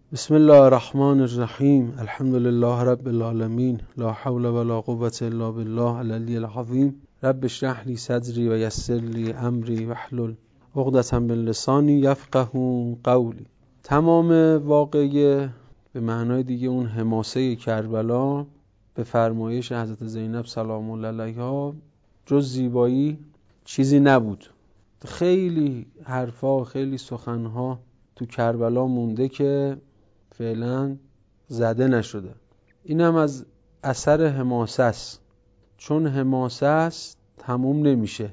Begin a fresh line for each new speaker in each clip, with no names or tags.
بسم الله الرحمن الرحیم. الحمد لله رب العالمین، لا حول ولا قوة الا بالله العلی العظیم. رب اشرح لی صدری و یسر لی امری واحلل عقدة من لسانی یفقهوا قولی. تمام واقعه به معنای دیگه اون حماسه کربلا به فرمایش حضرت زینب سلام الله علیها جز زیبایی چیزی نبود. خیلی حرفا، خیلی سخنها تو کربلا مونده که فعلا زده نشده. اینم از اثر حماسه است، چون حماسه است تموم نمیشه.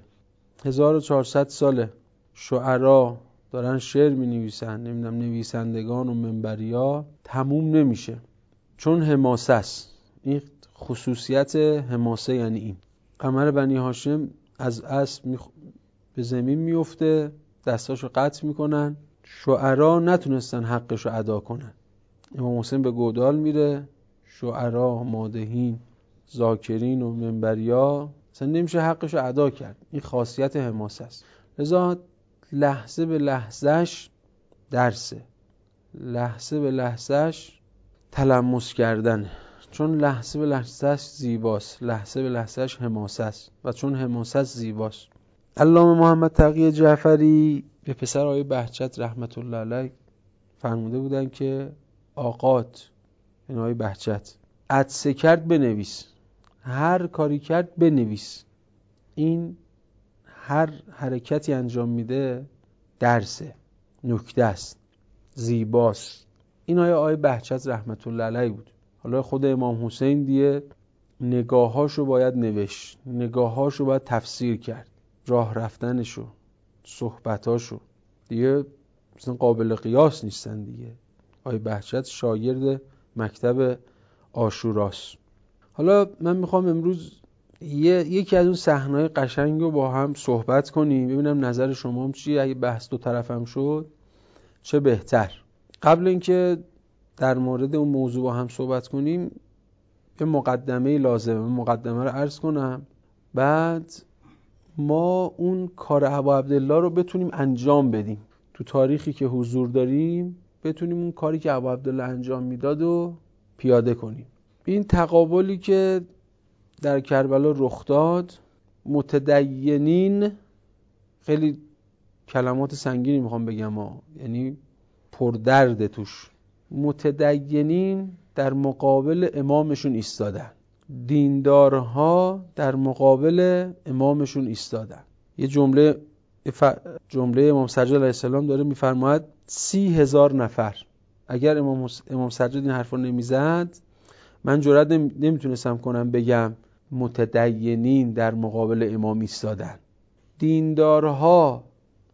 1400 ساله شعرا دارن شعر می نویسن، نمیدونم نویسندگان و منبریا، تموم نمیشه چون حماسه است. این خصوصیت حماسه یعنی این. قمر بنی هاشم از اسب به زمین میفته، دستاشو قطع میکنن، شعرا نتونستن حقشو ادا کنن. امام حسین به گودال میره، شعرا، مادحین، ذاکرین و منبریا اصلا نمیشه حقشو ادا کرد. این خاصیت حماسه است. لذا لحظه به لحظهش درسه، لحظه به لحظهش تلمس کردنه، چون لحظه به لحظهش زیباست، لحظه به لحظهش حماسه است و چون حماسه است زیباست. علامه محمد تقی جعفری به پسر آقای بهجت رحمت الله علیه فرموده بودن که آقات، این آقای بهجت، عطسه کرد بنویس، هر کاری کرد بنویس. این هر حرکتی انجام میده درسه، نکته است، زیباست. این آقای بهجت رحمت الله علیه بود. حالا خود امام حسین دیگه نگاهاشو باید نوشت، نگاهاشو باید تفسیر کرد، راه رفتنشو، صحبتاشو دیگه مثلا قابل قیاس نیستن دیگه. آقای بهجت شاگرد مکتب عاشوراست. حالا من میخوام امروز یکی از اون صحنه‌های قشنگ رو با هم صحبت کنیم، ببینم نظر شما هم چیه. اگه بحث دو طرفم شد چه بهتر. قبل اینکه در مورد اون موضوع با هم صحبت کنیم یه مقدمه لازمه، مقدمه رو عرض کنم، بعد ما اون کار ابا عبدالله رو بتونیم انجام بدیم. تو تاریخی که حضور داریم بتونیم اون کاری که ابا عبدالله انجام میداد و پیاده کنیم. این تقابلی که در کربلا رخ داد، متدینین، خیلی کلمات سنگینی میخوام بگم یعنی پردرد توش، متدینین در مقابل امامشون ایستادن، دیندارها در مقابل امامشون ایستادن. یه جمله امام سجاد علیه السلام داره میفرماید 30,000 نفر. اگر امام سجاد این حرف رو نمیزد من جرئت نمیتونستم کنم بگم متدینین در مقابل امام ایستادن. دیندارها،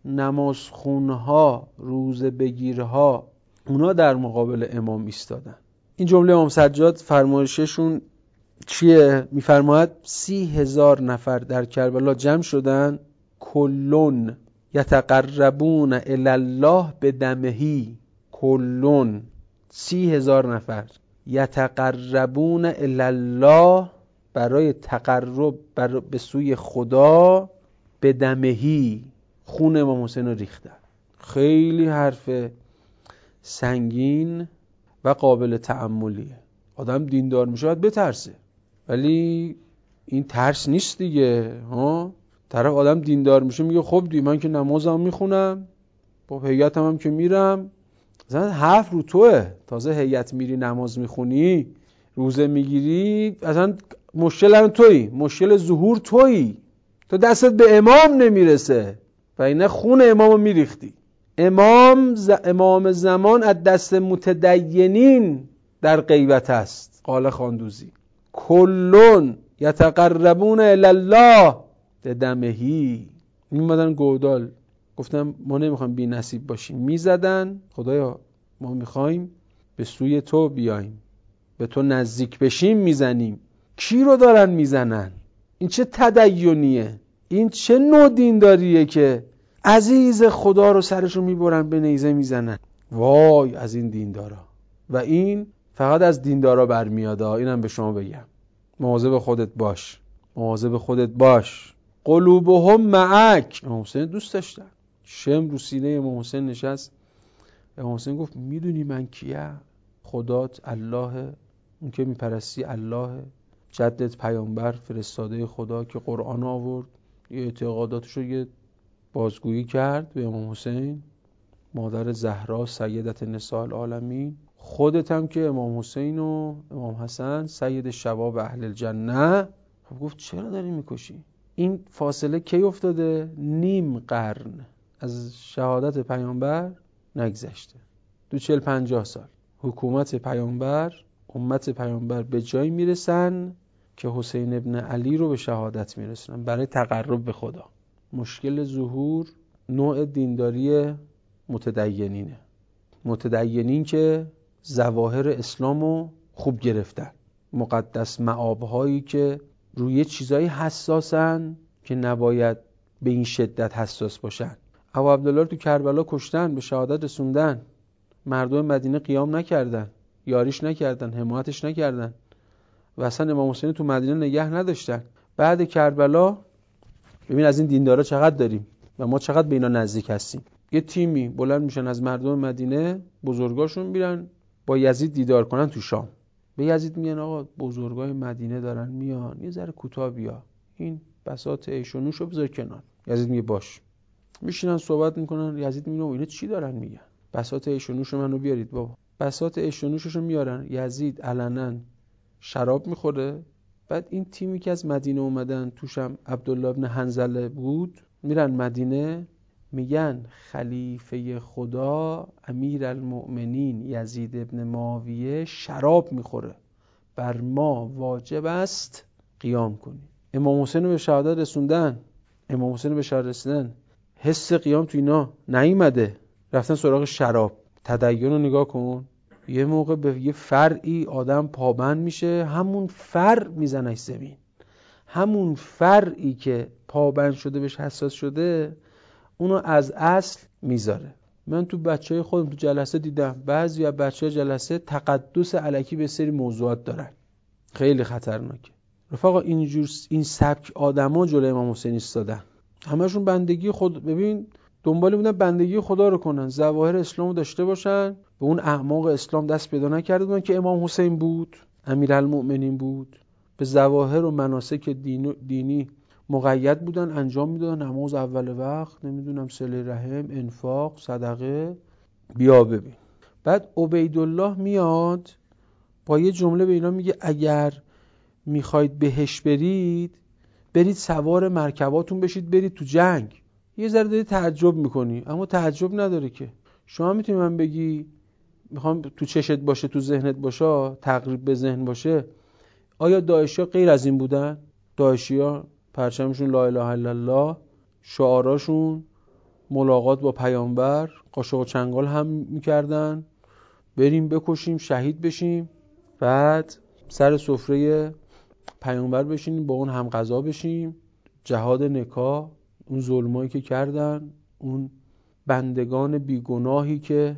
نمازخونها، روزه بگیرها، اونا در مقابل امام ایستادن. این جمله امام سجاد فرمایششون چیه؟ میفرماید 30,000 نفر در کربلا جمع شدن، کلون یتقربون الی الله بدمهی، کلون 30,000 نفر یتقربون الی الله، برای تقرب به سوی خدا، بدمهی، خون امام حسین رو ریختن. خیلی حرف سنگین و قابل تأملیه. آدم دیندار میشه باید بترسه، ولی این ترس نیست دیگه. طرف آدم دیندار میشه میگه خب دیگه من که نمازم میخونم، با هیئتم هم که میرم، مثلا حرف رو توه. تازه هیئت میری نماز میخونی، روزه میگیری، اصلا مشکل هم تویی، مشکل ظهور تویی، تو دستت به امام نمیرسه و اینه خون امامو میریختی. امام زمان از دست متدینین در غیبت است. قال خواندوزی کلون یتقربون الی الله بدمهی. میمدن گودال، گفتم ما نمیخوایم بی نصیب باشیم، میزدن خدایا ما میخوایم به سوی تو بیایم، به تو نزدیک بشیم، میزنیم. کی رو دارن میزنن؟ این چه تدینیه؟ این چه نوع دینداریه که عزیز خدا رو سرشون میبرن به نیزه میزنن؟ وای از این دیندارا. و این فقط از دیندارا برمیاد. اینم به شما بگم مواظب خودت باش، مواظب خودت باش. قلوبهم معک. امام حسین دوست داشتن. شم رو سینه امام حسین نشست امام حسین گفت میدونی من کیم؟ خدات الله، اون که میپرستی الله، جدت پیامبر فرستاده خدا که قرآن آورد. یه اعتقاداتش رو یه بازگویی کرد به امام حسین، مادر زهرا سیدت نساء العالمین. خودت هم که امام حسین و امام حسن سید شباب اهل الجنه. خب گفت چرا داری میکشی؟ این فاصله کی افتاده؟ نیم قرن از شهادت پیامبر نگذشته، دو 40-50 سال حکومت پیامبر، امت پیامبر به جای میرسن که حسین ابن علی رو به شهادت میرسن برای تقرب به خدا. مشکل ظهور نوع دینداری متدینینه، متدینین که ظواهر اسلامو خوب گرفتن، مقدس مآب‌هایی که روی چیزایی حساسن که نباید به این شدت حساس باشن. ابو عبدالله رو تو کربلا کشتن، به شهادت رسوندن، مردم مدینه قیام نکردن، یاریش نکردن، حمایتش نکردن و اصلا امام حسین تو مدینه نگه نداشتن. بعد کربلا ببین از این دیندارا چقدر داریم و ما چقدر به اینا نزدیک هستیم. یه تیمی بلند میشن از مردم مدینه، بزرگاشون میرن با یزید دیدار کنن تو شام. به یزید میگن آقا بزرگای مدینه دارن میان، یه ذره کوتاه بیا، این بساط عیش و نوشو بذار کنار. یزید میگه باش. میشینن صحبت میکنن، یزید میگه اینا چی دارن میگن؟ بساط عیش و نوش منو بیارید بابا. بساط عیش و نوششو میارن، یزید علنا شراب میخوره. بعد این تیمی که از مدینه اومدن، توشم عبدالله ابن حنظله بود، میرن مدینه میگن خلیفه خدا امیرالمؤمنین یزید ابن معاویه شراب میخوره، بر ما واجب است قیام کنیم. امام حسین رو به شهادت رسوندن، امام حسین رو به شهادت رسوندن، حس قیام تو اینا نیومده، رفتن سراغ شراب. تدین رو نگاه کن، یه موقع به یه فرعی آدم پابند میشه، همون فرع میزنه زمین، همون فرعی که پابند شده بهش حساس شده اونو از اصل میذاره. من تو بچهای خودم تو جلسه دیدم بعضی از بچهای جلسه تقدس الکی به سری موضوعات دارن، خیلی خطرناکه. رفقا اینجور این سبک آدما جلوی امام حسین ایستادن، همشون بندگی خود، ببین دنبال بودن بندگی خدا رو کنن، ظواهر اسلامو داشته باشن، به اون اعماق اسلام دست پیدا نکرده بودن که امام حسین بود، امیرالمؤمنین بود، به ظواهر و مناسک دینی مقید بودن، انجام میدادن، نماز اول وقت، نمیدونم صله رحم، انفاق، صدقه. بیا ببین بعد عبیدالله میاد با یه جمله به اینا میگه اگر میخواید بهش برید سوار مرکباتون بشید برید تو جنگ. یه ذره داری تعجب میکنی، اما تعجب نداره که شما میتونی من بگی میخوام تو چشت باشه، تو ذهنت باشه، تقریب به ذهن باشه. آیا داعشیا غیر از این بودن؟ داعشیا پرچمشون لا اله الا الله، شعاراشون ملاقات با پیامبر، قاشق و چنگال هم میکردن، بریم بکشیم شهید بشیم، بعد سر سفره پیامبر بشینیم با اون هم غذا بشیم، جهاد نکاح، اون ظلمایی که کردن، اون بندگان بیگناهی که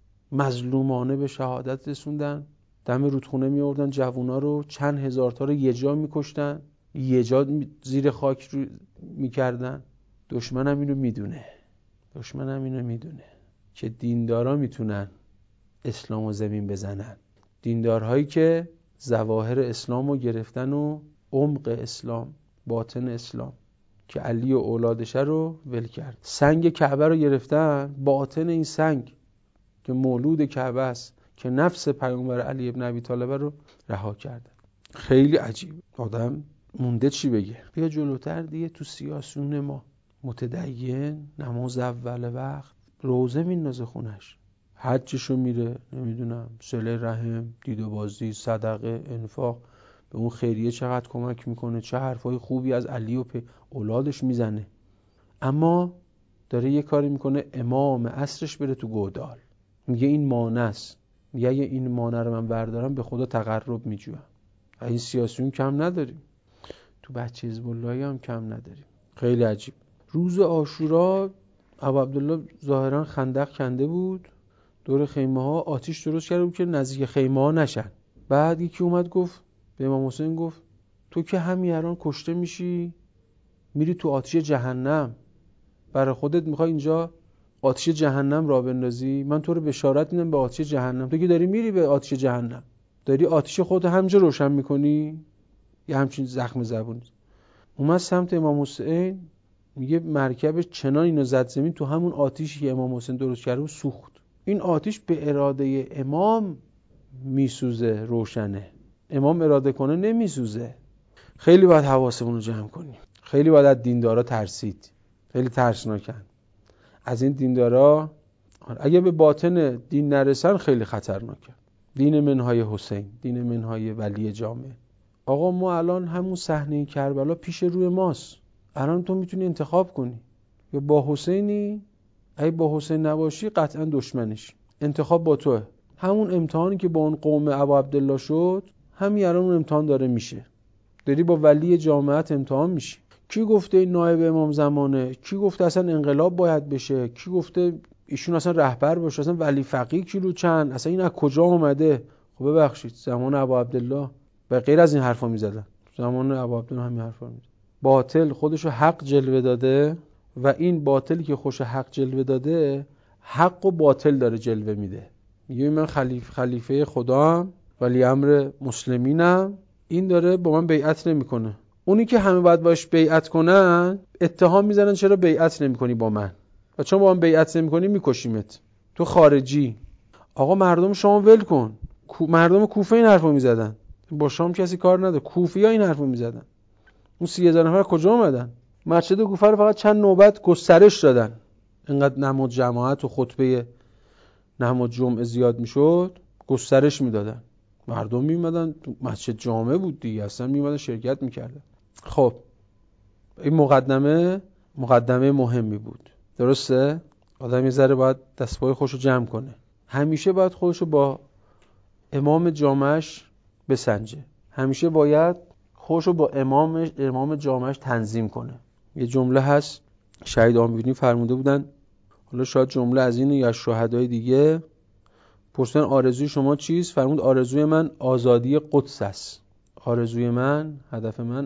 مظلومانه به شهادت رسوندن، دم رودخونه می آوردن جوونا رو، چند هزار تا رو یه جا می‌کشتن، یه جا زیر خاک رو می‌کردن. دشمنم اینو میدونه که دیندارا میتونن اسلامو زمین بزنن، دیندارهایی که ظواهر اسلامو گرفتن و عمق اسلام، باطن اسلام که علی و اولادشه رو ول کرد. سنگ کعبه رو گرفتن، باطن این سنگ که مولود کعبه است، که نفس پیامبر علی ابن ابی طالب رو رها کردن. خیلی عجیب، آدم مونده چی بگه. بیا جلوتر دیگه تو سیاسیون ما متدین، نماز اول وقت، روزه میندازه خونش، حجشو میره، نمیدونم صله رحم، دید و بازی، صدقه، انفاق، به اون خیریه چقدر کمک میکنه، چه حرفای خوبی از علی و اولادش میزنه. اما داره یه کاری میکنه امام عصرش بره تو گودال، میگه این مانع است، میگه اگه این مانع رو من بردارم به خدا تقرب میجوام. این سیاسیون کم نداریم، تو بچه حزب اللهی هم کم نداریم. خیلی عجیب. روز عاشورا ابو عبدالله ظاهرا خندق کنده بود، دور خیمه ها آتیش درست کرده بود که نزدیک خیمه ها نشن. بعد یکی اومد گفت به امام حسین، گفت تو که همین الان کشته میشی، میری تو آتیش جهنم، برای خودت میخوای اینجا آتش جهنم راه بندازی، من تو رو بشارت میدم به آتش جهنم. تو که داری میری به آتش جهنم، داری آتش خودت همینجا روشن میکنی. یه همچین زخم زبون اومد سمت امام حسین، میگه مرکبش چنان اینو زد زمین، تو همون آتیشی که امام حسین درست کرده بود سوخت. این آتیش به اراده امام میسوزه، روشنه. امام اراده کنه نمیسوزه. خیلی باید حواسمون رو جمع کنیم. خیلی باید از دیندارا ترسید. خیلی ترسناکن از این دیندارا. اگه به باطن دین نرسن خیلی خطرناکه. دین منهای حسین، دین منهای ولی جامع. آقا ما الان همون صحنه کربلا پیش روی ماست. الان تو میتونی انتخاب کنی، یا با حسینی، اگه با حسین نباشی قطعا دشمنش. انتخاب با توه. همون امتحانی که با اون قوم ابا عبدالله شد، همین الان اون امتحان داره میشه. داری با ولی جامعت امتحان میشی. کی گفته این نایب امام زمانه؟ کی گفته اصلا انقلاب باید بشه؟ کی گفته ایشون اصلا رهبر باشه؟ اصلا ولی فقیه کیلو چند؟ اصلا این از کجا اومده؟ خب ببخشید زمان ابا عبدالله به غیر از این حرفا میزدن. زمان ابا عبدالله همین حرفا میزدن. باطل خودشو حق جلوه داده و این باطلی که خوش حق جلوه داده، حق و باطل داره جلوه میده. میگه من خلیفه خدام، ولی امر مسلمینم، این داره با من بیعت نمیکنه. اونی که همه باید باش بیعت کنن اتهام میزنن چرا بیعت نمیکنی با من، و چون با من بیعت نمیکنی میکشیمت، تو خارجی. آقا مردم شام ول کن. مردم کوفه این حرفو میزدن، با شام کسی کار نداره. کوفی‌ها این حرفو میزدن. اون 30000 نفر کجا اومدن؟ مسجد کوفه رو فقط چند نوبت گسترش دادن. اینقدر نماز جماعت و خطبه نماز جمعه زیاد میشد، گسترش میدادن. مردم میومدن، مسجد جامع بود دیگه، اصلا میومدن شرکت میکردن. خب این مقدمه مهمی بود. درسته؟ آدم یه ذره باید دستپای خودشو جمع کنه. همیشه باید خودشو با امام جامعش بسنجه. همیشه باید خودشو با امام جامعش تنظیم کنه. یه جمله هست شهید آمینی فرموده بودن، حالا شاید جمله از اینه یا شهدای دیگه. پرسیدن آرزوی شما چیست؟ فرمود آرزوی من آزادی قدس است. آرزوی من، هدف من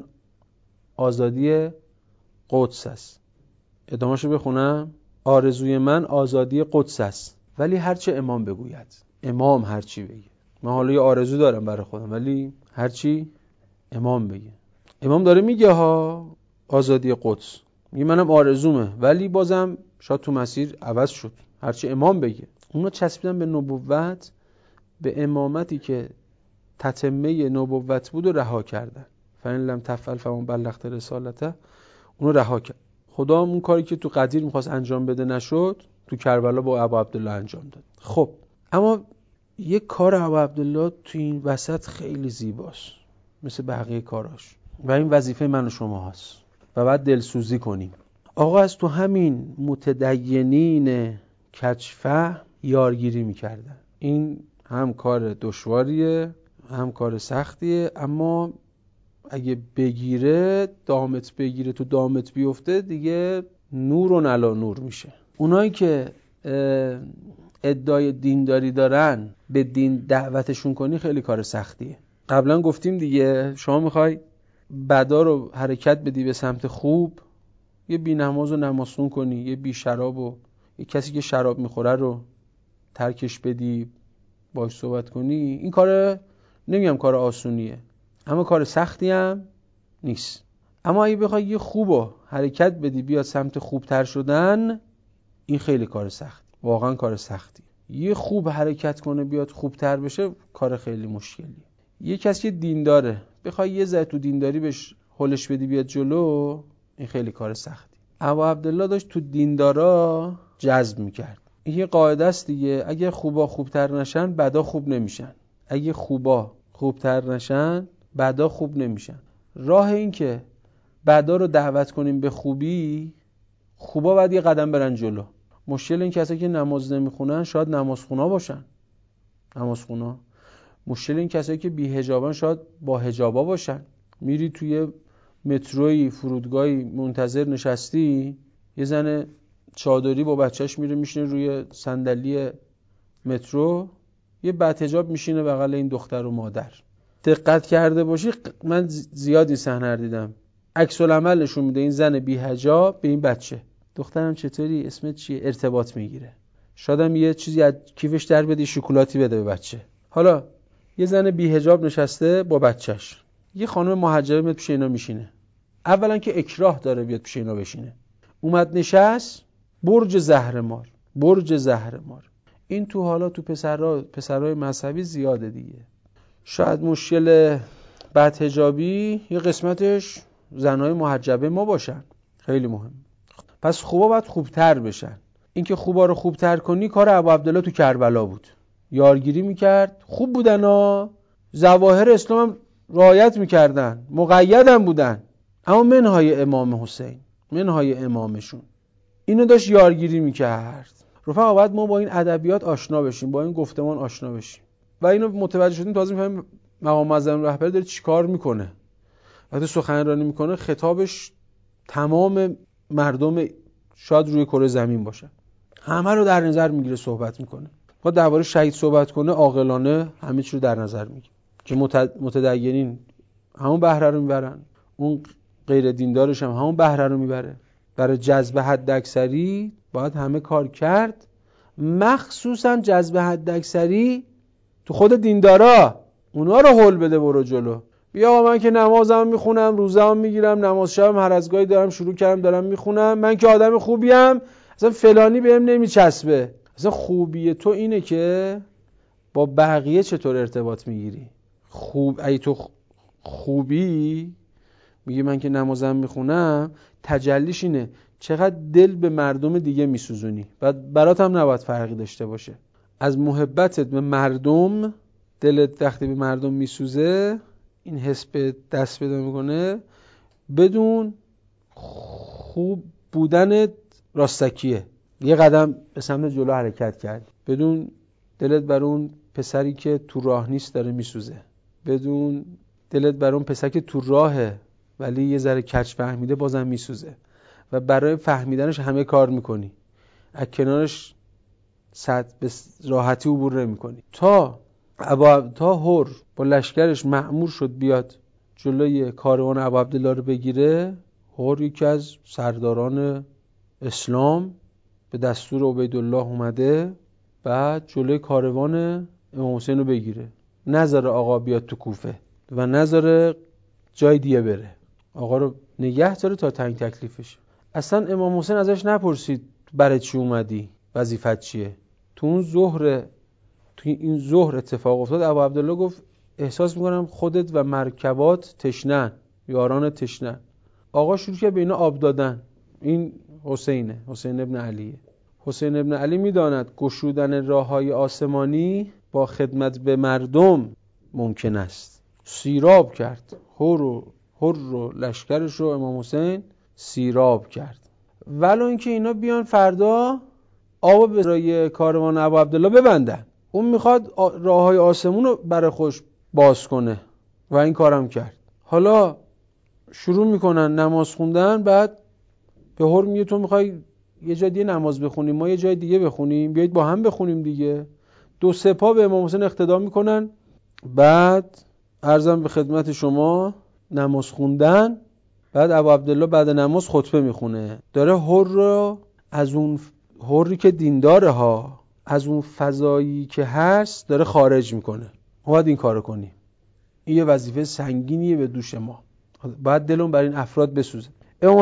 آزادی قدس است. ادامه‌شو بخونم. آرزوی من آزادی قدس است، ولی هرچه امام بگوید. امام هرچی بگه. من حالا یه آرزو دارم برای خودم، ولی هرچی امام بگه. امام داره میگه ها آزادی قدس، میگه منم آرزومه، ولی بازم شاید تو مسیر عوض شد. هرچی امام بگه. اونا چسبیدن به نبوت، به امامتی که تتمه نبوت بود و رها کردن. فإن لم تفعل فما بلغت رسالته. اونو رها کرد. خدا اون کاری که تو قدیر میخواست انجام بده نشد، تو کربلا با ابا عبدالله انجام داد. خب اما یک کار ابا عبدالله تو این وسط خیلی زیباست مثل بقیه کاراش، و این وظیفه من و شما هست و بعد دلسوزی کنیم. آقا از تو همین متدینین کجفه یارگیری میکردن. این هم کار دشواریه هم کار سختیه، اما اگه بگیره، دامت بگیره، تو دامت بیفته، دیگه نور و نلا نور میشه. اونایی که ادعای دینداری دارن به دین دعوتشون کنی خیلی کار سختیه. قبلا گفتیم دیگه، شما میخوای بدا رو حرکت بدی به سمت خوب، یه بی نماز رو نمازخون کنی، یه بی شراب و یه کسی که شراب میخوره رو ترکش بدی، باش صحبت کنی، این کار نمیگم کار آسونیه، اما کار سختی هم نیست. اما اگه بخوای یه خوبو حرکت بدی بیاد سمت خوبتر شدن، این خیلی کار سختی، واقعا کار سختی. یه خوب حرکت کنه بیاد خوبتر بشه، کار خیلی مشکلیه. یه کسی دین داره بخوای یه ذره تو دینداری بهش هولش بدی بیاد جلو، این خیلی کار سختی. ابا عبدالله داشت تو دیندارا جذب میکرد. این یه قاعده است دیگه، اگه خوبا خوبتر نشن بدا خوب نمیشن. اگه خوبا خوبتر نشن بدا خوب نمیشن. راه این که بدا رو دعوت کنیم به خوبی، خوبا باید یه قدم برن جلو. مشکل این کسایی که نماز نمیخونن شاید نمازخونا باشن، نمازخونا. مشکل این کسایی که بی حجابن شاید با حجابا باشن. میری توی متروی فرودگاهی منتظر نشستی، یه زن چادری با بچهش میره میشینه روی صندلی مترو، یه بدحجاب میشینه بغل این دختر و مادر. دقت کرده باشی، من زیاد این صحنه رو دیدم، عکس العمل نشون میده این زن بی حجاب به این بچه. دخترم چطوری، اسمت چیه، ارتباط میگیره. شادم یه چیزی از کیفش در بده، شکلاتی بده به بچه. حالا یه زن بی حجاب نشسته با بچهش، یه خانم محجبه میاد پیش اینا میشینه. اولا که اکراه داره بیاد پیش اینا بشینه، اومد نشست، برج زهرمار. این تو حالا تو پسرای مذهبی زیاده دیگه. شاید مشکل بد حجابی یه قسمتش زنای محجبه ما باشن، خیلی مهم. پس خوبا باید خوبتر بشن. این که خوبا رو خوبتر کنی کار ابو عبدالله تو کربلا بود. یارگیری میکرد، خوب بودن ها، ظواهر اسلام هم رعایت میکردن، مقیدم بودن، اما منهای امام حسین، منهای امامشون، اینو داشت یارگیری میکرد. رفقا باید ما با این ادبیات آشنا بشیم، با این گفتمان آشنا بشیم و اینو متوجه شدیم تازه میفهمیم مقام معظم رهبری داره چیکار میکنه. وقتی سخنرانی میکنه خطابش تمام مردم شاید روی کره زمین باشه، همه رو در نظر میگیره، صحبت میکنه. با درباره شهید صحبت کنه عاقلانه همه چی رو در نظر میگیره که متدینین همون بهره رو میبرن، اون غیر دیندارش هم همون بهره رو میبره. برای جذب حداکثری باید همه کار کرد، مخصوصا جذب حداکثری تو خود دیندارا. اونا رو هول بده برو جلو. بیا من که نمازم میخونم، روزه‌ام میگیرم، نماز شبم هر از گاهی دارم شروع کردم دارم میخونم، من که آدم خوبیم، اصلا فلانی بهم نمیچسبه. اصلا خوبی تو اینه که با بقیه چطور ارتباط میگیری. ای تو خوبی میگی من که نمازم میخونم، تجلیش اینه چقدر دل به مردم دیگه میسوزونی. بعد برات هم نباید فرقی داشته باشه. از محبتت به مردم، دلت وقتی به مردم میسوزه، این حس به دست پیدا میکنه، بدون خوب بودنت راستکیه، یه قدم به سمت جلو حرکت کرد. بدون دلت بر اون پسری که تو راه نیست داره میسوزه، بدون دلت بر اون پسری که تو راهه ولی یه ذره کج فهمیده بازم میسوزه و برای فهمیدنش همه کار میکنی، از کنارش به راحتی عبور نمیکنی. تا هر با لشکرش مأمور شد بیاد جلوی کاروان ابو عبدالله رو بگیره. هر یکی از سرداران اسلام به دستور عبیدالله اومده بعد جلوی کاروان امام حسین رو بگیره، نذاره آقا بیاد تو کوفه و نذاره جای دیگه بره، آقا رو نگه داره تا تنگ تکلیفش. اصلا امام حسین ازش نپرسید برای چی اومدی، وظیفت چیه. تو این ظهر اتفاق افتاد. ابو عبدالله گفت احساس میکنم خودت و مرکبات تشنن، یاران تشنن. آقا شروع کرد به اینا آب دادن. این حسین ابن علیه. حسین ابن علی میداند گشودن راههای آسمانی با خدمت به مردم ممکن است. سیراب کرد هر رو لشکرش رو امام حسین سیراب کرد. ولو اینکه اینا بیان فردا آب برای کاروان ابو عبدالله ببندن، اون میخواد راههای آسمون رو برای خوش باز کنه و این کارم کرد. حالا شروع میکنن نماز خوندن، بعد به هر میگه تو میخوای یه جای دیگه نماز بخونیم، ما یه جای دیگه بخونیم، بیایید با هم بخونیم دیگه. 2-3 پا به امام حسین اقتدا میکنن. بعد عرضم به خدمت شما نماز خوندن. بعد ابو عبدالله بعد نماز خطبه میخونه، داره هر رو از اون هری که دینداره ها، از اون فضایی که هست داره خارج میکنه. باید این کارو کنی، این یه وظیفه سنگینیه به دوش ما، باید دلون بر این افراد بسوزه. امام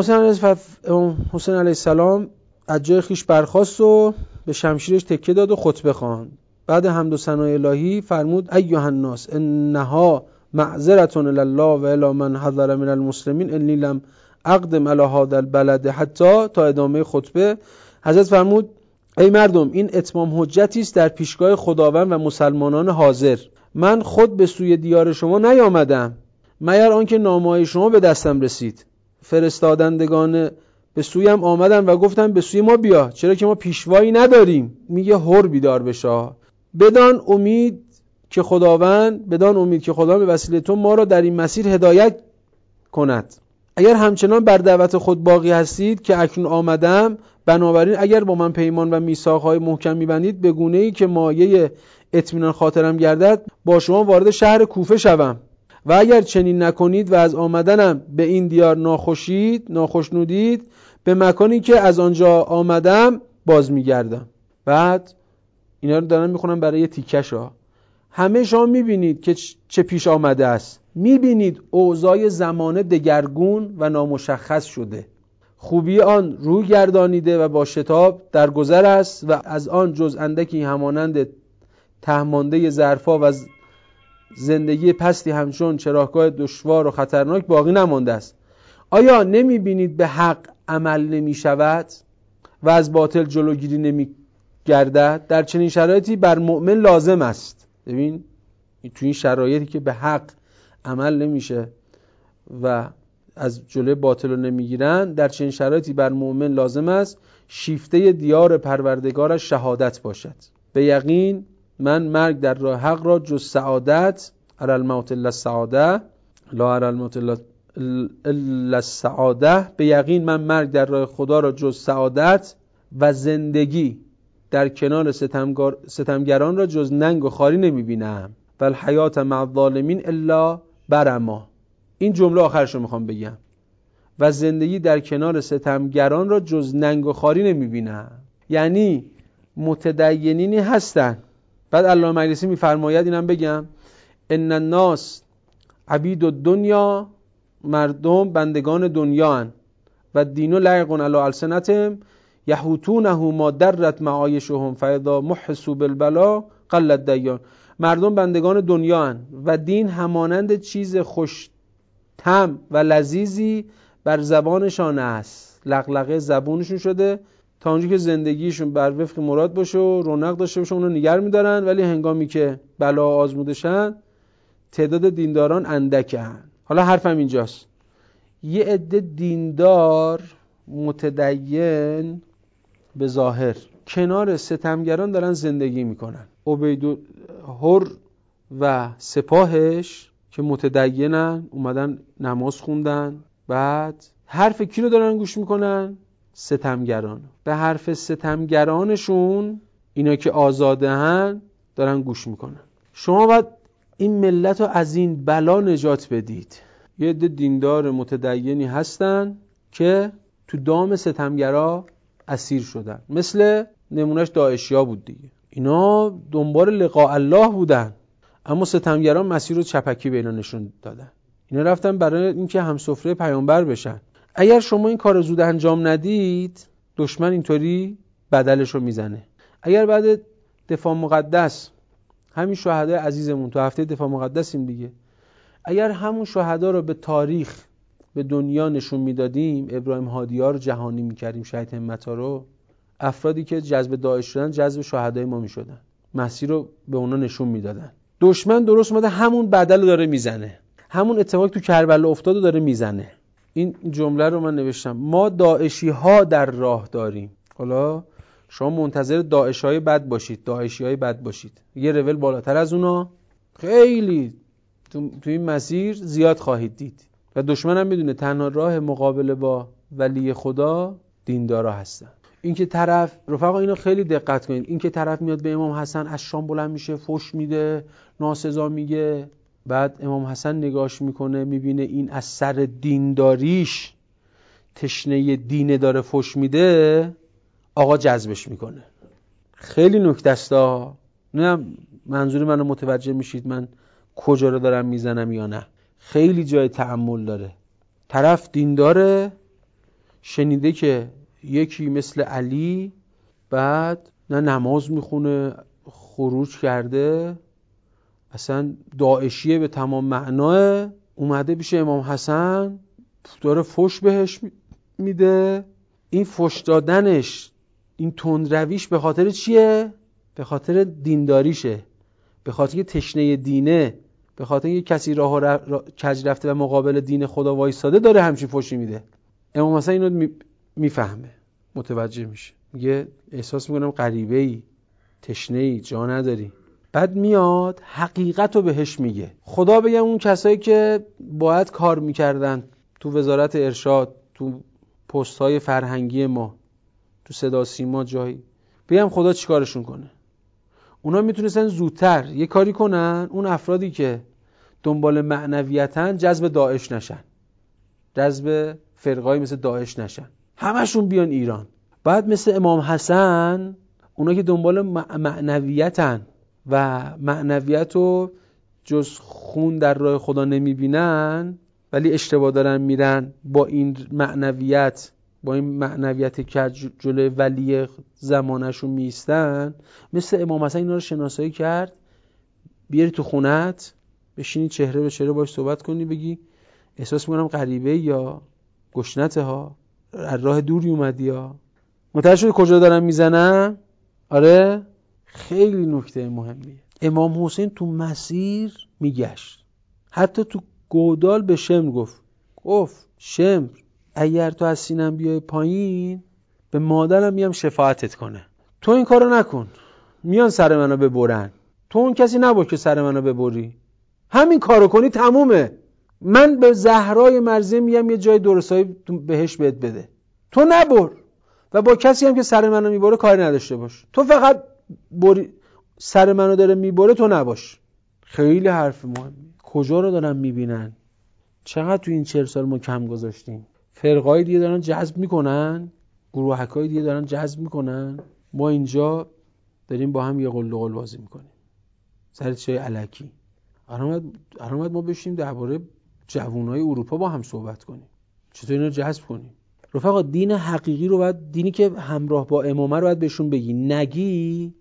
حسین علیه السلام از جای خیش برخاست و به شمشیرش تکیه داد و خطبه خواند. بعد حمد و ثنای الهی فرمود ایها الناس انها معذرة الی الله و الی من حضر من المسلمین انی لم اقدم علی هذا البلد حتی تا ادامه خطبه. حضرت فرمود ای مردم، این اتمام حجتی است در پیشگاه خداوند و مسلمانان حاضر. من خود به سوی دیار شما نیامدم مگر آنکه نامه‌های شما به دستم رسید. فرستادندگان به سویم آمدن و گفتن به سوی ما بیا، چرا که ما پیشوایی نداریم. میگه هر بیدار بشه، بدان امید که خداوند به وسیله تو ما را در این مسیر هدایت کند. اگر همچنان بر دعوت خود باقی هستید که اکنون آمدم، بنابراین اگر با من پیمان و میثاق‌های محکم می‌بندید به گونه‌ای که مایه اطمینان خاطرم گردد، با شما وارد شهر کوفه شوم. و اگر چنین نکنید و از آمدنم به این دیار ناخوش نودید، به مکانی که از آنجا آمدم باز میگردم. بعد اینا رو دارن میخونم برای یه تیکشا. همه شما میبینید که چه پیش آمده است. میبینید اوضاع زمانه دگرگون و نامشخص شده. خوبی آن روی گردانیده و با شتاب در گذر است و از آن جز اندکی همانند تهمانده ظرفا و زندگی پستی همچون چراگاه دشوار و خطرناک باقی نمانده است. آیا نمیبینید به حق عمل نمی شود و از باطل جلوگیری نمی گردد؟ در چنین شرایطی بر مؤمن لازم است. ببین تو این شرایطی که به حق عمل نمیشه و از جلوی باطل رو نمیگیرن، در چنین شرایطی بر مؤمن لازم است شیفته دیار پروردگارش شهادت باشد. به یقین من مرگ در راه حق را جز سعادت، اری الموت الا السعاده، لا اری الموت الا السعاده، به یقین من مرگ در راه خدا را جز سعادت و زندگی در کنار ستمگران را جز ننگ و خواری نمیبینم. و الحیات مع الظالمین الا برما. این جمله آخرش رو میخوام بگم. و زندگی در کنار ستمگران را جز ننگ و خواری نمیبینم. یعنی متدینینی هستن. بعد علامه مجلسی میفرماید، اینم بگم، ان الناس عبید الدنیا، مردم بندگان دنیا هن و دین لایق علی السنتهم یحوتونه ما درت معایشهم فاذا محسوا بالبلا قل الدیان. مردم بندگان دنیا هن و دین همانند چیز خوش طعم و لذیذی بر زبانشان است، لغلقه زبونشون شده تا اونجایی که زندگیشون بر وفق مراد باشه و رونق داشته باشه اونو نگر میدارن، ولی هنگامی که بلا آزمودشن تعداد دینداران اندکن. حالا حرفم اینجاست، یه عده دیندار متدین به ظاهر کنار ستمگران دارن زندگی میکنن. عبیدالحر و سپاهش که متدینن اومدن نماز خوندن، بعد حرف کی رو دارن گوش میکنن؟ ستمگران. به حرف ستمگرانشون، اینا که آزاده هن، دارن گوش میکنن. شما باید این ملت رو از این بلا نجات بدید. یه عده دیندار متدینی هستن که تو دام ستمگرا اسیر شدن، مثل نمونهش داعشیا بود دیگه. اینا دنبال لقاء الله بودن، اما ستمگران مسیر رو چپکی به اینا نشون دادن. اینا رفتن برای اینکه همسفره پیامبر بشن. اگر شما این کار زود انجام ندید، دشمن اینطوری بدلش رو میزنه. اگر بعد دفاع مقدس، همین شهدای عزیزمون تو هفته دفاع مقدسیم دیگه، اگر همون شهدا رو به تاریخ، به دنیا نشون میدادیم، ابراهیم هادی‌ها رو جهانی میکردیم، شهید همتا رو، افرادی که جذب داعش شدن جذب شهدای ما میشدن، مسیر رو به اونا نشون میدادن. دشمن درست اومده همون بدل رو داره میزنه، همون اتفاقی تو کربلا افتاد رو داره میزنه. این جمله رو من نوشتم، ما داعشی ها در راه داریم. حالا شما منتظر داعشی های بد باشید، داعشی های بد باشید، یه رول بالاتر از اونا خیلی تو این مسیر زیاد خواهید دید. و دشمن هم میدونه تنها راه مقابله با ولی خدا دیندارا هستن. این که طرف، رفقا اینو خیلی دقت کنید، این که طرف میاد به امام حسن از شام بلند میشه، فحش میده، ناسزا میگه، بعد امام حسن نگاش میکنه میبینه این از سر دینداریش تشنه دینه داره فحش میده، آقا جذبش میکنه. خیلی نکته است. نه منظور منو متوجه میشید من کجا رو دارم میزنم یا نه؟ خیلی جای تأمل داره. طرف دینداره، شنیده که یکی مثل علی بعد نه نماز میخونه، خروج کرده، اصلا داعشیه به تمام معناه، اومده پیش امام حسن داره فحش بهش میده. این فحش دادنش، این تندرویش به خاطر چیه؟ به خاطر دینداریشه، به خاطر که تشنه دینه، به خاطر که کسی راه کج رفته و مقابل دین خدا وایساده داره همچین فحشی میده. امام حسن اینو میفهمه، متوجه میشه، میگه احساس میکنم غریبه‌ای، تشنه‌ای، جا نداری. بعد میاد حقیقت رو بهش میگه. خدا بگم اون کسایی که باید کار میکردن تو وزارت ارشاد، تو پست‌های فرهنگی ما، تو صدا سیما جایی، بگم خدا چیکارشون کنه؟ اونا میتونستن زودتر یه کاری کنن، اون افرادی که دنبال معنویتن جذب داعش نشن، جذب فرقای مثل داعش نشن. همشون بیان ایران. بعد مثل امام حسن اونا که دنبال معنویتن و معنویت رو جز خون در راه خدا نمیبینن، ولی اشتباه دارن میرن با این معنویت که جلوی ولی زمانشون میستن. مثل امام حسن اینا رو شناسایی کرد، بیاری تو خونت بشینی چهره به چهره باش صحبت کنی، بگی احساس میکنم غریبه یا گشنته ها، از راه دوری اومدی ها، متوجه شدی کجا دارن میزنن؟ آره خیلی نکته مهمیه. امام حسین تو مسیر میگشت، حتی تو گودال به شمر گفت شمر اگر تو از سینم بیای پایین به مادرم میام شفاعتت کنه، تو این کارو نکن، میان سر منو ببرن، تو اون کسی نباش که سر منو ببری، همین کارو کنی تمومه، من به زهرای مرضیه میگم یه جای درستایی بهش بهت بده، تو نبر و با کسی هم که سر منو میبره کاری نداشته باش، تو فقط سر منو داره میبره تو نباش. خیلی حرف مهمی. کجا رو دارن میبینن؟ چقدر تو این 40 سال ما کم گذاشتیم. فرقای دیگه دارن جذب میکنن، گروهکای دیگه دارن جذب میکنن، ما اینجا داریم با هم یه قل و قل بازی میکنیم سر چه الکی. الان ما بشیم درباره جوانای اروپا با هم صحبت کنیم، چطور اینا جذب کنیم. رفقا دین حقیقی رو باید، دینی که همراه با امامه رو باید بهشون بگی، نگی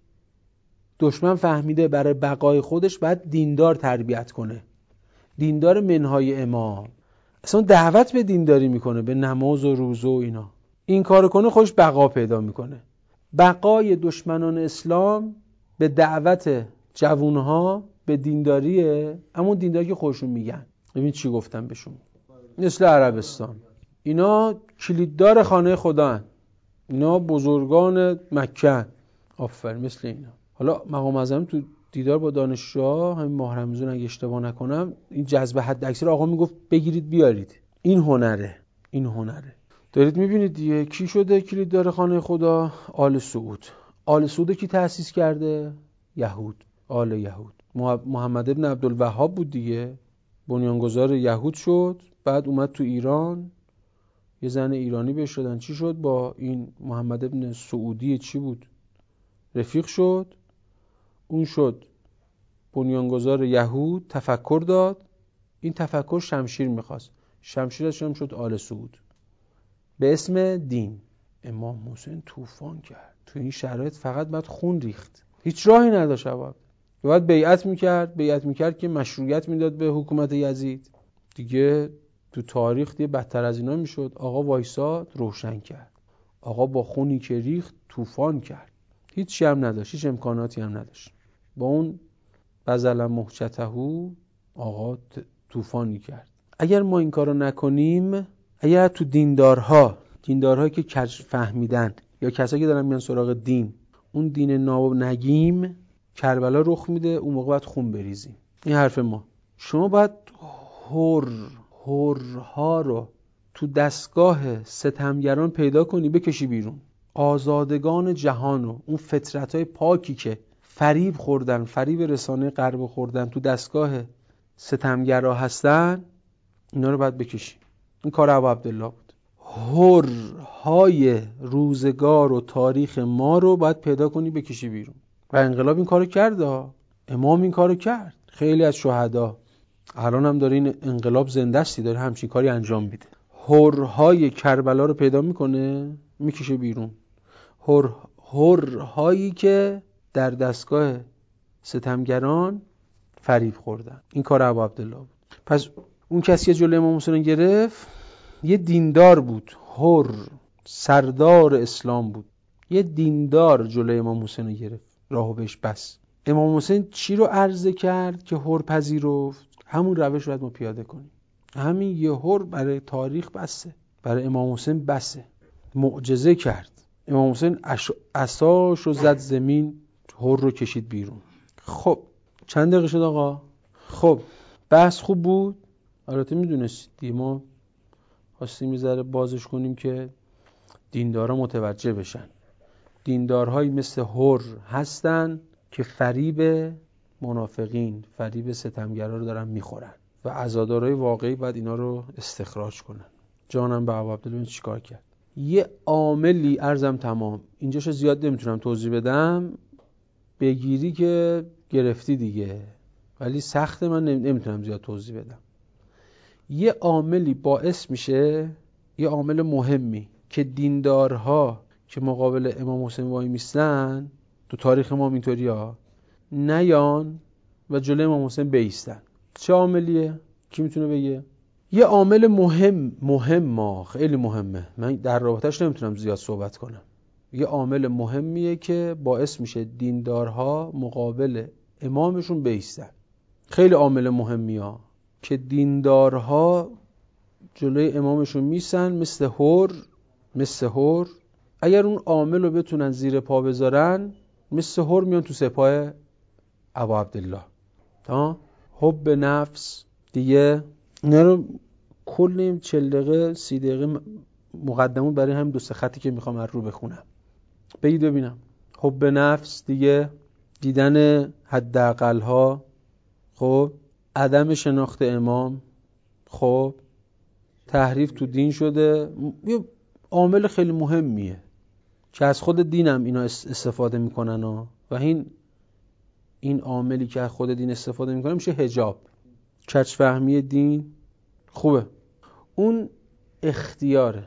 دشمن فهمیده برای بقای خودش باید دیندار تربیت کنه، دیندار منهای امام، اصلا دعوت به دینداری میکنه، به نماز و روزه و اینا. این کارو کنه خودش بقا پیدا میکنه. بقای دشمنان اسلام به دعوت جوانها به دینداریه، اما دینداری که خودشون میگن. ببین چی گفتم بهشون، مثل عربستان، اینا کلیددار خانه خدا هن. اینا بزرگان مکه، آفرین مثل اینا. حالا مقام اعظم تو دیدار با دانشجوها همین ماه رمضان اگه اشتباه نکنم این جذب حد اکثر آقا میگفت بگیرید بیارید، این هنره. دارید میبینید دیگه کی شده کلیددار خانه خدا؟ آل سعود. آل سعود کی تأسیس کرده؟ یهود، آل یهود. محمد ابن عبدالوهاب بود دیگه، بنیانگذار یهود شد، بعد اومد تو ایران، یه زن ایرانی بهش شدن، چی شد با این محمد ابن سعودی چی بود رفیق شد، اون شد بنیانگذار یهود، تفکر داد، این تفکر شمشیر میخواست، شمشیرش هم شد آل سعود به اسم دین. امام حسین طوفان کرد تو این شرایط، فقط بعد خون ریخت، هیچ راهی نداشت. باید بیعت میکرد که مشروعیت میداد به حکومت یزید دیگه. تو تاریخ دیگه بدتر از اینا میشد. آقا وایساد روشن کرد، آقا با خونی که ریخت طوفان کرد، هیچی هم نداشت، هیچ امکاناتی هم نداشت، با اون بذل محچته آقا طوفانی کرد. اگر ما این کارو نکنیم، اگر تو دیندارهایی که کج فهمیدن یا کسایی که دارن میان سراغ دین اون دین ناب نگیم، کربلا رخ میده، اون موقع باید خون بریزیم. این حرف ما. شما باید هرها رو تو دستگاه ستمگران پیدا کنی، بکشی بیرون. آزادگان جهان رو، اون فطرتای پاکی که فریب خوردن، فریب رسانه غرب خوردن، تو دستگاه ستمگرا هستن، اینا رو باید بکشی. این کار ابو عبدالله بود. هرهای روزگار و تاریخ ما رو باید پیدا کنی، بکشی بیرون. و انقلاب این کارو کرد، امام این کارو کرد، خیلی از شهدا الان هم داره این انقلاب زنده استی، داره همچین کاری انجام میده. هرهای کربلا رو پیدا میکنه، میکشه بیرون. هرهایی که در دستگاه ستمگران فریب خوردن. این کار ابو عبدالله بود. پس اون کسی که جلوی امام حسین گرفت یه دیندار بود، سردار اسلام بود، یه دیندار جلوی امام حسین گرفت، راهو بهش بس. امام حسین چی رو عرضه کرد که هر پذیرفت؟ همون روش رو باید ما پیاده کنیم. همین یه هر برای تاریخ بسه، برای امام حسین بسه. معجزه کرد. امام حسین عصاش رو زد زمین، هر رو کشید بیرون. خب چند دقیقه شد آقا؟ خب بحث خوب بود. البته میدونستید ما خواستیم یه ذره بازش کنیم که دیندارا متوجه بشن. دیندارهایی مثل هر هستن که فریب منافقین، فریب ستمگرا رو دارن میخورن و عزادارای واقعی باید اینا رو استخراج کنن. جانم به ابو عبدالله چیکار کرد؟ یه عاملی عرضم تمام، اینجاشو زیاد نمیتونم توضیح بدم، بگیری که گرفتی دیگه، ولی سخت من نمیتونم زیاد توضیح بدم. یه عاملی باعث میشه، یه عامل مهمی که دیندارها که مقابل امام حسین وای میستن تو تاریخ ما اینطوری ها نیان و جلوی امام حسین بایستن. چه عاملیه؟ کی میتونه بگه؟ یه عامل مهم خیلی مهمه، من در رابطش نمیتونم زیاد صحبت کنم. یه عامل مهمیه که باعث میشه دیندارها مقابل امامشون بایستن. خیلی عامل مهمیه که دیندارها جلوی امامشون میسن، مثل هور اگر اون عامل رو بتونن زیر پا بذارن، مثل هور میان تو سپاه ابو عبدالله. حب نفس دیگه، اینا رو کل 40 دقیقه 30 دقیقه مقدمون برای هم 2-3 خطی که میخوام از رو بخونم. بگید ببینم. حب نفس دیگه، دیدن حداقل ها، خب عدم شناخت امام، خب تحریف تو دین شده. یه عامل خیلی مهمیه که از خود دینم اینا استفاده میکنن و این عاملی که از خود دین استفاده میکنه میشه حجاب، کج فهمی دین. خوبه. اون اختیار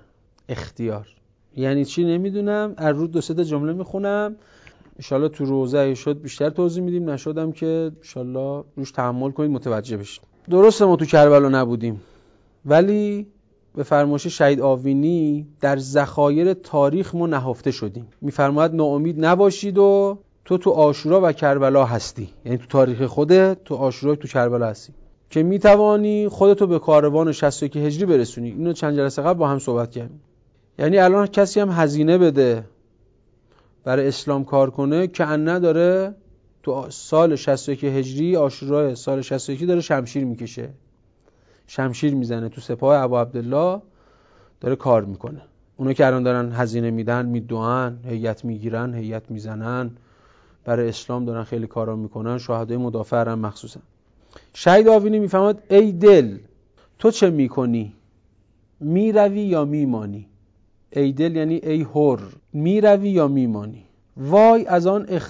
یعنی چی نمیدونم، از رو 2-3 جمله میخونم، انشالله تو روزه شد بیشتر توضیح میدیم، نشدم که انشالله روش تحمل کنید متوجه بشید. درسته ما تو کربلا نبودیم، ولی به فرمایش شهید آوینی در ذخایر تاریخ ما نهفته شدیم. میفرماید ناامید نباشید و تو عاشورا و کربلا هستی، یعنی تو تاریخ خودت تو عاشورا تو کربلا هستی که میتوانی خودتو به کاروان 61 هجری برسونی. اینو چند جلسه قبل با هم صحبت کردیم. یعنی الان کسی هم هزینه بده برای اسلام کار کنه که ان داره تو سال 61 هجری، عاشورای سال 61 داره شمشیر میکشه، شمشیر میزنه تو سپاه ابو عبدالله، داره کار میکنه. اونا که الان دارن هزینه میدن، میدوئن، هیئت میگیرن، هیئت میزنن، برای اسلام دارن خیلی کارا میکنن، شهدای مدافع هم مخصوصا. شهید آوینی میفهمد ای دل تو چه میکنی؟ میروی یا میمانی؟ ای دل یعنی ای حر، میروی یا میمانی؟ وای از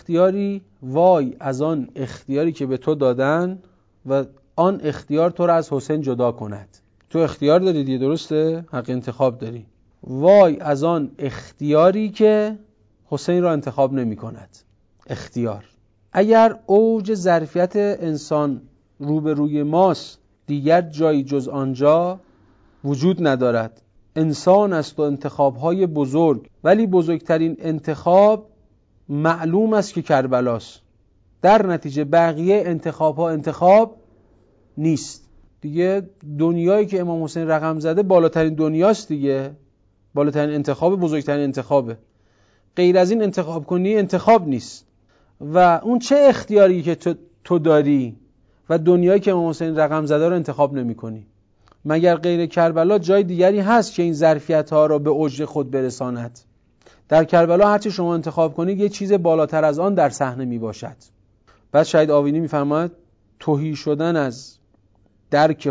آن اختیاری که به تو دادن و آن اختیار تو را از حسین جدا کند. تو اختیار داری دیگه، درسته؟ حق انتخاب داری. وای از آن اختیاری که حسین را انتخاب نمی کند. اختیار. اگر اوج ظرفیت انسان روبروی ماست، دیگر جایی جز آنجا وجود ندارد. انسان است و انتخاب‌های بزرگ، ولی بزرگترین انتخاب معلوم است که کربلاست. در نتیجه بقیه انتخاب‌ها انتخاب نیست. دیگه دنیایی که امام حسین رقم زده بالاترین دنیاست دیگه، بالاترین انتخاب، بزرگترین انتخابه. غیر از این انتخاب کنی انتخاب نیست. و اون چه اختیاری که تو داری و دنیایی که امام حسین رقم زده رو انتخاب نمی کنی؟ مگر غیر کربلا جای دیگری هست که این ظرفیت ها رو به اوج خود برساند؟ در کربلا هرچی شما انتخاب کنید یه چیز بالاتر از آن در صحنه می باشد. بعد شهید آوینی می فرماید تهی شدن از درک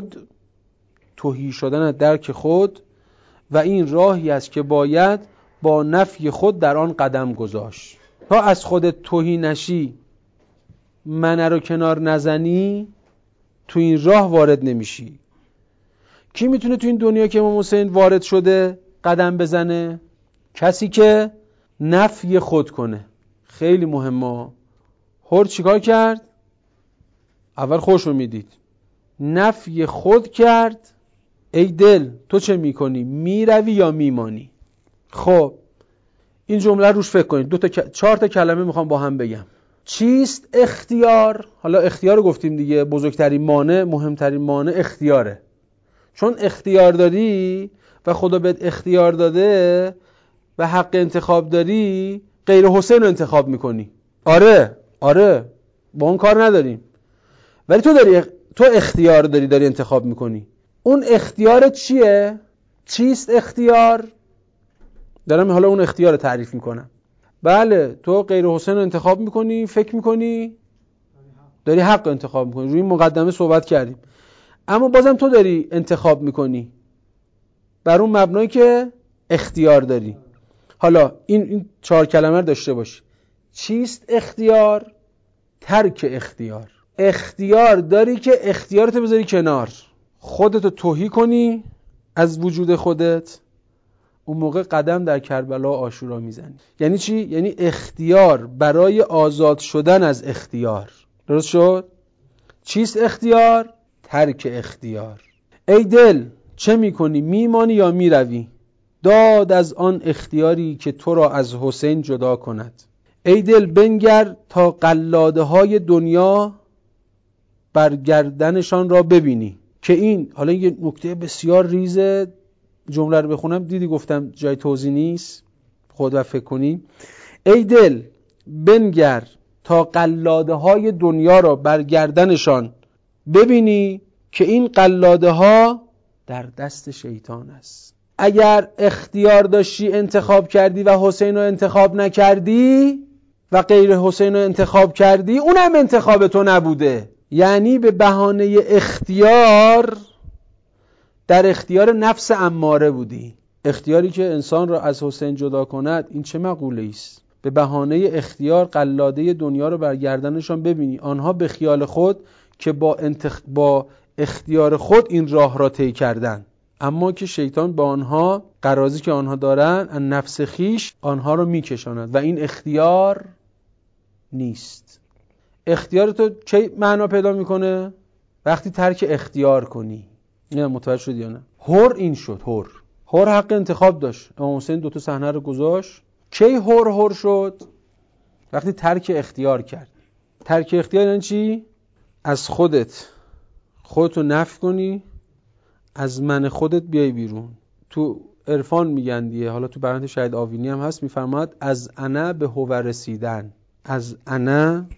خود و این راهی است که باید با نفی خود در آن قدم گذاشت. تا از خودت تهی نشی، من رو کنار نزنی، تو این راه وارد نمیشی. کی میتونه تو این دنیا که امام حسین وارد شده قدم بزنه؟ کسی که نفی خود کنه. خیلی مهمه. هر چیکار کرد؟ اول خوشو میدید، نفی خود کرد. ای دل تو چه میکنی؟ میروی یا میمانی؟ خب این جمله روش فکر کنید. 4 تا کلمه میخوام با هم بگم. چیست اختیار؟ حالا اختیار رو گفتیم دیگه، بزرگترین مانع، مهمترین مانع اختیاره. چون اختیار داری و خدا بهت اختیار داده و حق انتخاب داری، غیر حسین رو انتخاب میکنی. آره با اون کار نداریم، ولی تو اختیار داری انتخاب میکنی. اون اختیار چیه؟ چیست اختیار؟ دارم حالا اون اختیار رو تعریف میکنم. بله تو غیر حسین رو انتخاب میکنی، فکر میکنی داری حق انتخاب میکنی. روی این مقدمه صحبت کردیم. اما بازم تو داری انتخاب میکنی بر اون مبنایی که اختیار داری. حالا این 4 کلمه رو داشته باش. چیست اختیار؟ ترک اختیار. اختیار داری که اختیارتو بذاری کنار، خودتو تهی کنی از وجود خودت، اون موقع قدم در کربلا و عاشورا میزنی. یعنی چی؟ یعنی اختیار برای آزاد شدن از اختیار. درست شد؟ چیست اختیار؟ ترک اختیار. ای دل چه میکنی؟ میمانی یا میروی؟ داد از آن اختیاری که تو را از حسین جدا کند. ای دل بنگر تا قلاده های دنیا بر گردنشان را ببینی که این، حالا یه نکته بسیار ریزه، جمله رو بخونم، دیدی گفتم جای توضیح نیست، خود و فکر کنی. ای دل بنگر تا قلاده های دنیا را بر گردنشان ببینی که این قلاده ها در دست شیطان است. اگر اختیار داشتی انتخاب کردی و حسین رو انتخاب نکردی و غیر حسین رو انتخاب کردی، اونم انتخاب تو نبوده. یعنی به بهانه اختیار در اختیار نفس اماره بودی. اختیاری که انسان را از حسین جدا کند، این چه مقوله است؟ به بهانه اختیار قلاده دنیا رو بر گردنشان ببینی، آنها به خیال خود که با اختیار خود این راه را طی کردن، اما که شیطان با آنها غرضی که آنها دارن ان نفس خیش آنها رو میکشاند و این اختیار نیست. اختیار تو چه معنا پیدا میکنه؟ وقتی ترک اختیار کنی. نه متوجه شدی یا نه؟ حر این شد. حر حق انتخاب داشت. امام حسین 2 صحنه رو گذاشت. کی حر شد؟ وقتی ترک اختیار کرد. ترک اختیار یعنی چی؟ از خودتو نفی کنی، از من خودت بیای بیرون. تو عرفان میگن دیگه، حالا تو بیان شهید آوینی هم هست، میفرماد از انا به هو رسیدن. از انا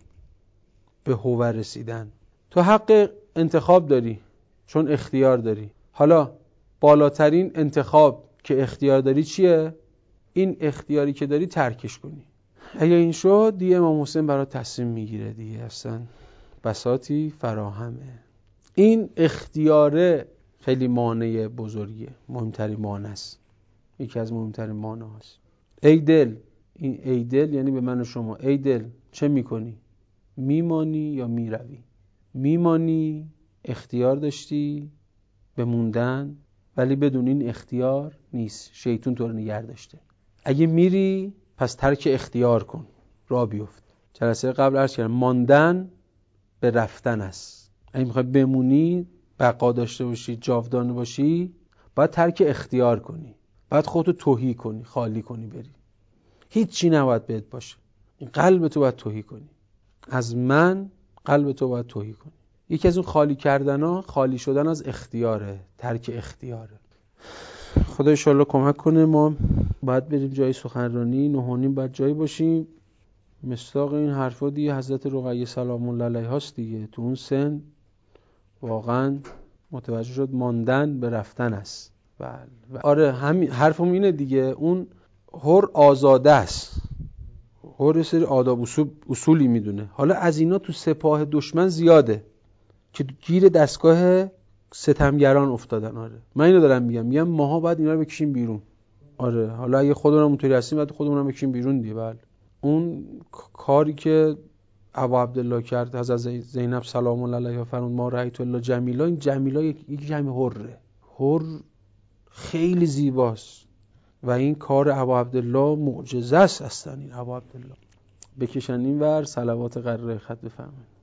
به هو رسیدن. تو حق انتخاب داری چون اختیار داری. حالا بالاترین انتخاب که اختیار داری چیه؟ این اختیاری که داری ترکش کنی. اگه این شد دیگه امام حسین برای تصمیم میگیره دیگه، اصلا بساطی فراهمه. این اختیاره خیلی مانع بزرگیه، مهمترین مانع است، یکی از مهمترین مانع هست. ای دل، این ای دل یعنی به من و شما. ای دل چه میکنی؟ میمانی یا میروی؟ میمانی، اختیار داشتی به موندن، ولی بدون این اختیار نیست، شیطان تو رو نگه داشته. اگه میری پس ترک اختیار کن، راه بیفت. جلسه قبل عرض کردم ماندن به رفتن است. اگه میخوای بمونی، بقا داشته باشی، جاودانه باشی، باید ترک اختیار کنی، باید خودتو تهی کنی، خالی کنی، بری. هیچی نباید بهت باشه. این قلب تو باید تهی کنی. از من قلب تو باید تهی کنی. یکی از اون خالی کردنها خالی شدن از اختیاره، ترک اختیاره. خدا انشاءالله کمک کنه. ما باید بریم جای سخنرانی، 9:30 باید جایی باشیم. مصداق این حرفا دیگه حضرت رقیه سلام الله علیها است دیگه. تو اون سن واقعا متوجه شد ماندن به رفتن است. بله. آره همین حرفم اینه دیگه. اون حر آزاده است، حر سری آداب اصولی میدونه. حالا از اینا تو سپاه دشمن زیاده که گیر دستگاه ستمگران افتادن. آره من اینو دارم میگم ماها باید اینا رو بکشیم بیرون. آره حالا اگه خودمون اونطوری هستیم باید خودمون رو بکشیم بیرون دیگه. بله اون کاری که ابا عبدالله کرد، حضرت زینب سلام الله علیها فرمود ما رأیت الا جمیلا، این جمیلا یک جمع حره. حر خیلی زیباست و این کار ابا عبدالله معجزه است اصلا. این ابا عبدالله بکشن این ور، صلوات قراره خط بفرمایید.